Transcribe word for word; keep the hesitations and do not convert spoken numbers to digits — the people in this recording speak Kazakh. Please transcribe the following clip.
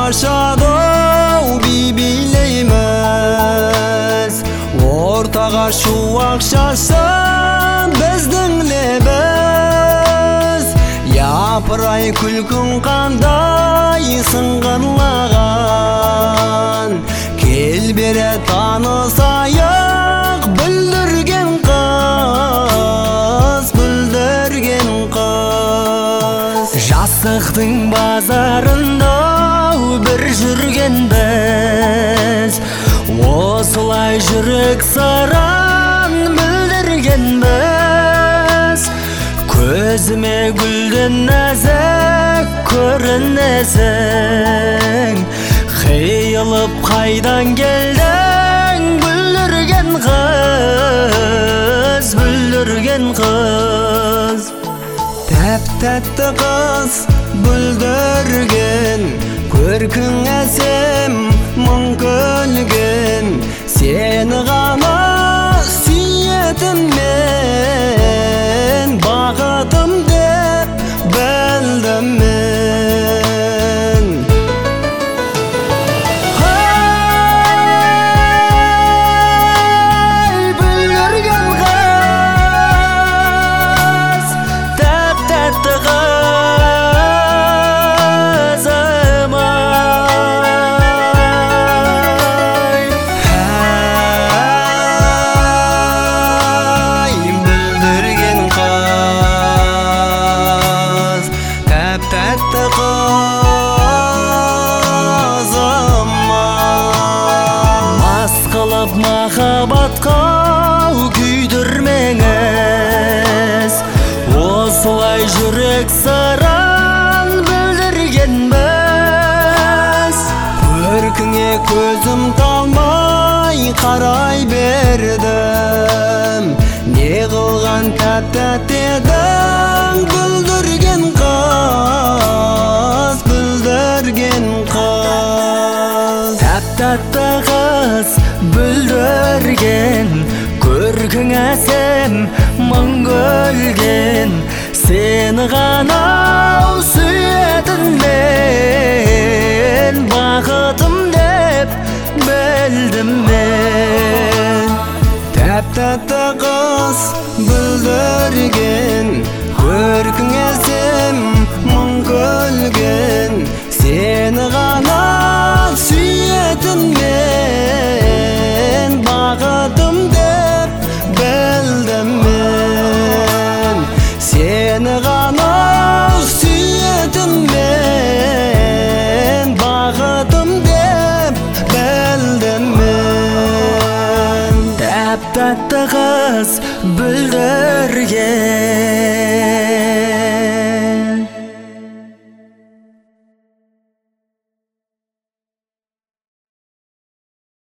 жашадуу бийлеймиз. Ортага шуу акчасын биздин лебиз. Япырай күлкүң кандай сыңгырлаган. Кел бере таанысайык бүлдүрген кыз, бүлдүрген кыз. Жастыктын базарында бир жүргенбиз, осулай жүрөк саран билдиргенбиз. Көзүмө гүлдөн нәзік көрүнесиң, кыйылып кайдан келдиң, бүлдүрген кыз, бүлдүрген кыз. Тәп-тәтті кыз, бүлдүрген, көркүң әсем, мың көлген. Сені ғана сүйетін мен, бақытым деп білдім мен. Ай, бүлдірген қыз, тәп-тәтті қызым ай. Ай, бүлдірген қыз, тәп-тәтті қызым ай. Мас қылып махаббатқа күйдірмеңіз, осылай жүрек сырын білдіргенбіз. Көркіңе көзім талмай қарай бердім, не қылған тәп-тәтті едің, бүлдірген қыз, бүлдірген қыз. Тәп-тәтті қыз, бүлдірген, көркің әсем, мың көлген. Сені ғана сүйетін мен, бақытым деп білдім мен. Тәп-тәтті қыз, бүлдірген, көркің әсем, мың көлген. Сені ғана сүйетін мен, бақытым деп білдім мен. Сені ғана сүйетін мен, бақытым деп білдім мен. Тәп-тәтті қыз, бүлдірген.